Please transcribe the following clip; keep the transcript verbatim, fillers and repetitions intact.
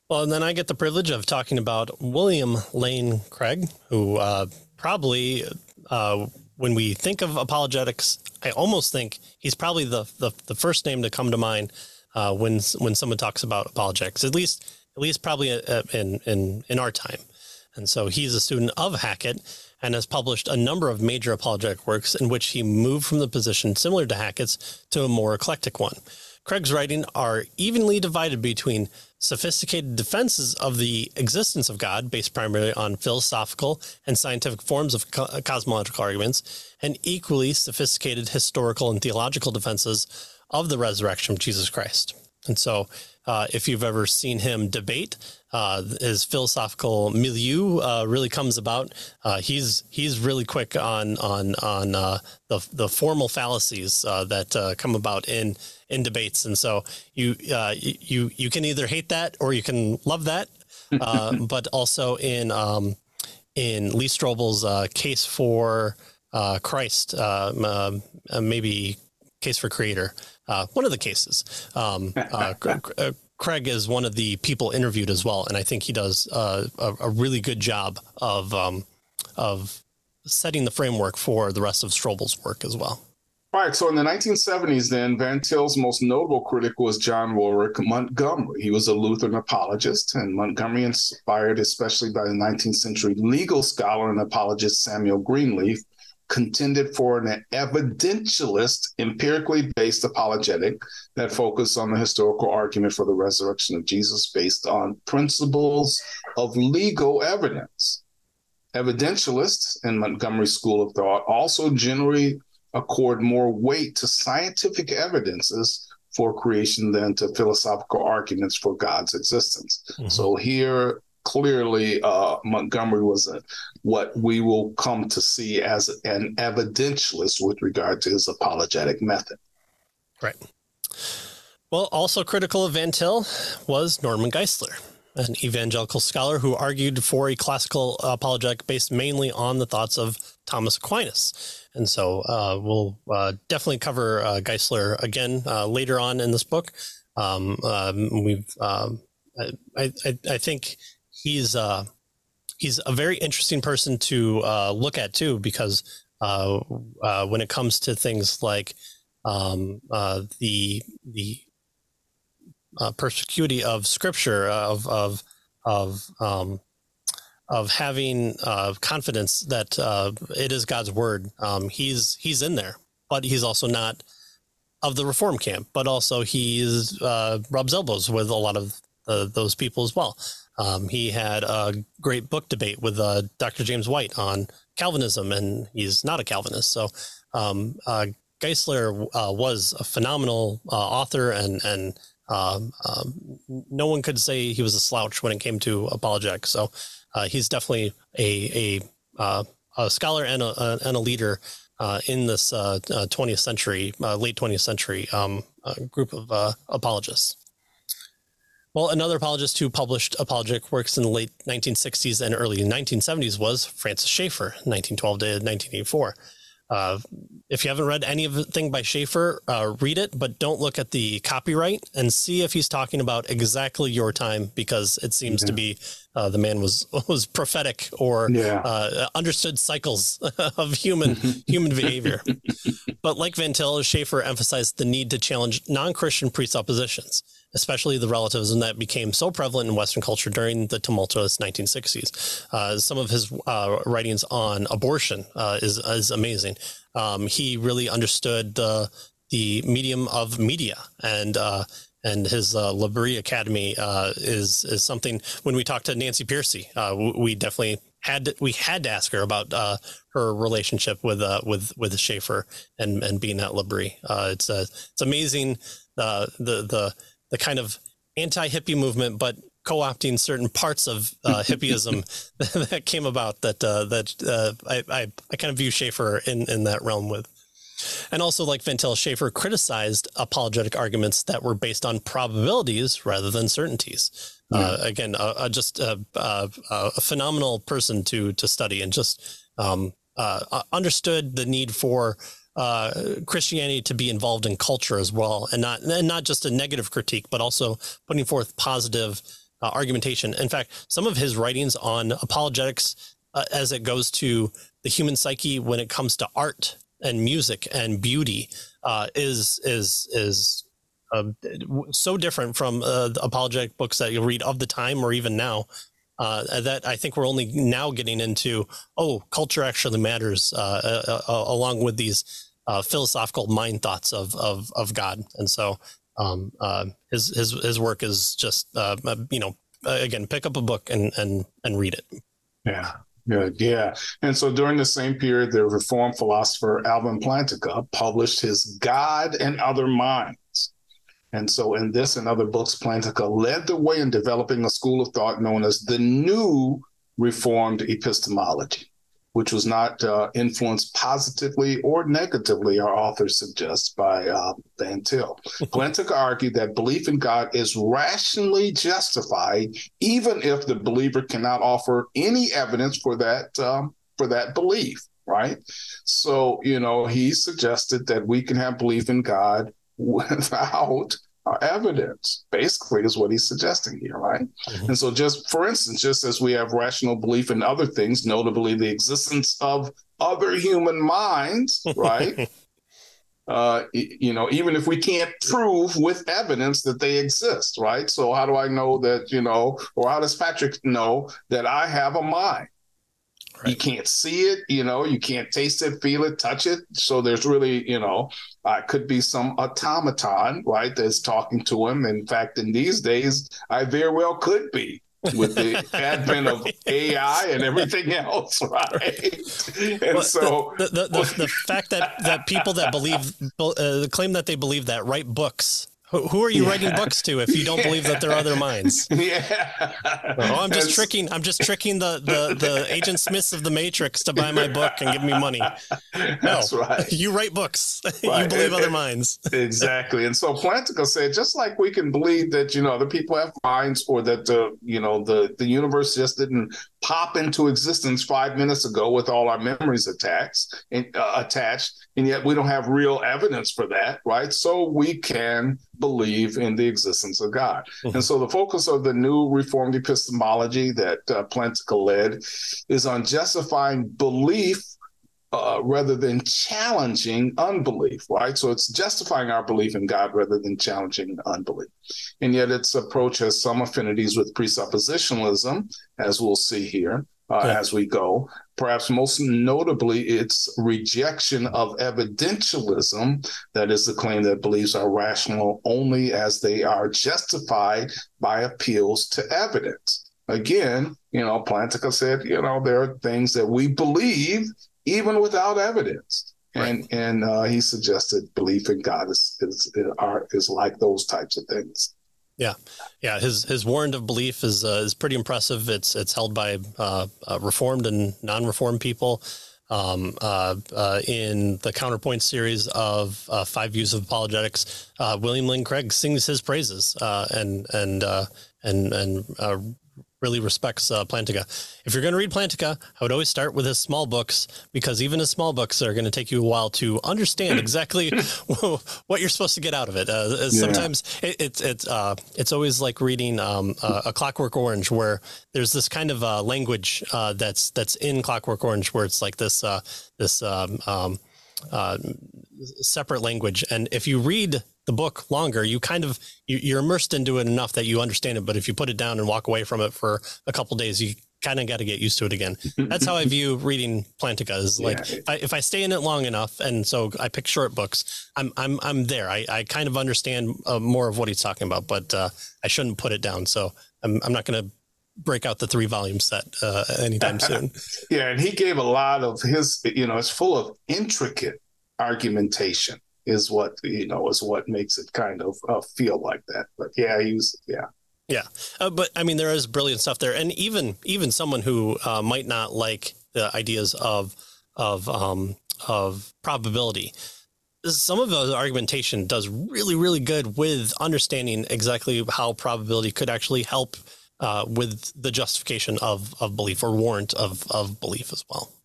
Well, and then I get the privilege of talking about William Lane Craig, who uh, probably, uh, when we think of apologetics, I almost think he's probably the the, the first name to come to mind uh, when when someone talks about apologetics, at least at least probably in in in our time. And so he's a student of Hackett and has published a number of major apologetic works in which he moved from the position similar to Hackett's to a more eclectic one. Craig's writings are evenly divided between sophisticated defenses of the existence of God, based primarily on philosophical and scientific forms of co- cosmological arguments, and equally sophisticated historical and theological defenses of the resurrection of Jesus Christ. And so uh, if you've ever seen him debate, uh, his philosophical milieu uh, really comes about. Uh, he's he's really quick on on on uh, the the formal fallacies uh, that uh, come about in in debates. And so you uh, you you can either hate that or you can love that. Uh, but also in um, in Lee Strobel's uh, Case for uh, Christ, uh, uh, maybe Case for Creator. Uh, one of the cases, um, uh, Craig is one of the people interviewed as well, and I think he does uh, a, a really good job of um, of setting the framework for the rest of Strobel's work as well. All right. So in the nineteen seventies, then, Van Til's most notable critic was John Warwick Montgomery. He was a Lutheran apologist, and Montgomery, inspired especially by the nineteenth century legal scholar and apologist Samuel Greenleaf, contended for an evidentialist, empirically based apologetic that focused on the historical argument for the resurrection of Jesus based on principles of legal evidence. Evidentialists in Montgomery's school of thought also generally accord more weight to scientific evidences for creation than to philosophical arguments for God's existence. Mm-hmm. So here, clearly, uh, Montgomery was a, what we will come to see as an evidentialist with regard to his apologetic method. Right. Well, also critical of Van Til was Norman Geisler, an evangelical scholar who argued for a classical apologetic based mainly on the thoughts of Thomas Aquinas. And so uh, we'll uh, definitely cover uh, Geisler again uh, later on in this book. Um, um, we've, um, I, I, I think he's uh, he's a very interesting person to uh, look at too, because uh, uh, when it comes to things like um, uh, the the uh, perspicuity of Scripture, of of of um, of having uh, confidence that uh, it is God's word, um, he's he's in there, but he's also not of the Reform camp. But also he's uh, rubs elbows with a lot of uh, those people as well. Um, he had a great book debate with uh, Doctor James White on Calvinism, and he's not a Calvinist. So um, uh, Geisler uh, was a phenomenal uh, author, and and um, um, no one could say he was a slouch when it came to apologetics. So uh, he's definitely a a, uh, a scholar and a, and a leader uh, in this uh, uh, twentieth century, uh, late twentieth century um, uh, group of uh, apologists. Well, another apologist who published apologetic works in the late nineteen sixties and early nineteen seventies was Francis Schaeffer, nineteen twelve to nineteen eighty-four. Uh, if you haven't read anything by Schaeffer, uh, read it, but don't look at the copyright and see if he's talking about exactly your time, because it seems yeah. to be uh, the man was was prophetic or yeah. uh, understood cycles of human human behavior. But like Van Til, Schaeffer emphasized the need to challenge non-Christian presuppositions, especially the relativism that became so prevalent in Western culture during the tumultuous nineteen sixties. Uh, some of his uh, writings on abortion uh, is, is amazing. Um, he really understood the the medium of media, and uh, and his uh, L'Abri Academy uh, is is something. When we talked to Nancy Pearcey, uh, we definitely had to, we had to ask her about uh, her relationship with uh, with with Schaeffer and and being at L'Abri. Uh, it's uh, it's amazing uh, the the the kind of anti-hippie movement, but co-opting certain parts of uh, hippieism that came about that uh, that uh, I, I I kind of view Schaeffer in, in that realm with. And also, like Van Til, Schaeffer criticized apologetic arguments that were based on probabilities rather than certainties. Yeah. Uh, again, uh, uh, just uh, uh, uh, a phenomenal person to to study, and just um, uh, understood the need for uh, Christianity to be involved in culture as well, and not and not just a negative critique, but also putting forth positive uh, argumentation. In fact, some of his writings on apologetics, uh, as it goes to the human psyche when it comes to art and music and beauty, uh, is is is uh, so different from uh, the apologetic books that you'll read of the time or even now. Uh, that I think we're only now getting into, oh, culture actually matters, uh, uh, uh, along with these uh, philosophical mind thoughts of of, of God. And so um, uh, his his his work is just, uh, you know, again, pick up a book and and and read it. Yeah, good, yeah. And so during the same period, the Reformed philosopher Alvin Plantinga published his God and Other Minds. And so in this and other books, Plantinga led the way in developing a school of thought known as the New Reformed Epistemology, which was not uh, influenced positively or negatively, our author suggests, by uh, Van Til. Plantinga argued that belief in God is rationally justified, even if the believer cannot offer any evidence for that um, for that belief, right? So, you know, he suggested that we can have belief in God without uh, evidence, basically, is what he's suggesting here, right? Mm-hmm. And so just, for instance, just as we have rational belief in other things, notably the existence of other human minds, right? uh, you know, even if we can't prove with evidence that they exist, right? So how do I know that, you know, or how does Patrick know that I have a mind? Right. You can't see it, you know, you can't taste it, feel it, touch it. So there's really, you know, uh, could be some automaton, right, that's talking to him. In fact, in these days, I very well could be with the advent of A I and everything else, right? right. And well, so the, the, the, the fact that, that people that believe, uh, claim that they believe that write books, Who, who are you yeah. writing books to if you don't believe that there are other minds? Yeah. Oh, I'm just That's... tricking. I'm just tricking the, the, the Agent Smiths of the Matrix to buy my book and give me money. No, That's right. You write books. Right. You believe and, other minds. Exactly. And so Plantinga said, just like we can believe that, you know, other people have minds, or that, the, you know, the, the universe just didn't pop into existence five minutes ago with all our memories attached, and, uh, attached, and yet we don't have real evidence for that, right? So we can believe in the existence of God. Mm-hmm. And so the focus of the New Reformed Epistemology that uh, Plantinga led is on justifying belief uh, rather than challenging unbelief, right? So it's justifying our belief in God rather than challenging unbelief. And yet its approach has some affinities with presuppositionalism, as we'll see here. Uh, yeah. As we go, perhaps most notably its rejection of evidentialism, that is the claim that beliefs are rational only as they are justified by appeals to evidence. Again, you know, Plantinga said, you know, there are things that we believe even without evidence. Right. And and uh, he suggested belief in God is, is, are, is like those types of things. Yeah, yeah. His his warrant of belief is uh, is pretty impressive. It's it's held by uh, uh, Reformed and non-Reformed people. Um, uh, uh, in the Counterpoint series of uh, Five Views of Apologetics, uh, William Lane Craig sings his praises uh, and and uh, and and uh, really respects uh, Plantinga. If you're going to read Plantinga, I would always start with his small books, because even his small books are going to take you a while to understand exactly what you're supposed to get out of it. Uh, yeah. Sometimes it, it's it's uh, it's always like reading um, uh, A Clockwork Orange, where there's this kind of uh, language uh, that's that's in Clockwork Orange, where it's like this uh, this um, um, uh, separate language, and if you read the book longer, you kind of you're immersed into it enough that you understand it. But if you put it down and walk away from it for a couple of days, you kind of got to get used to it again. That's how I view reading Plantinga. Is like yeah. if, I, if I stay in it long enough, and so I pick short books, I'm I'm I'm there. I, I kind of understand uh, more of what he's talking about, but uh, I shouldn't put it down. So I'm I'm not going to break out the three volume set uh, anytime soon. Yeah, and he gave a lot of his. You know, it's full of intricate argumentation. Is what, you know, is what makes it kind of uh, feel like that. But yeah, he was, yeah. Yeah. Uh, but I mean, there is brilliant stuff there. And even, even someone who uh, might not like the ideas of, of, um, of probability, some of the argumentation does really, really good with understanding exactly how probability could actually help uh, with the justification of, of belief, or warrant of, of belief as well.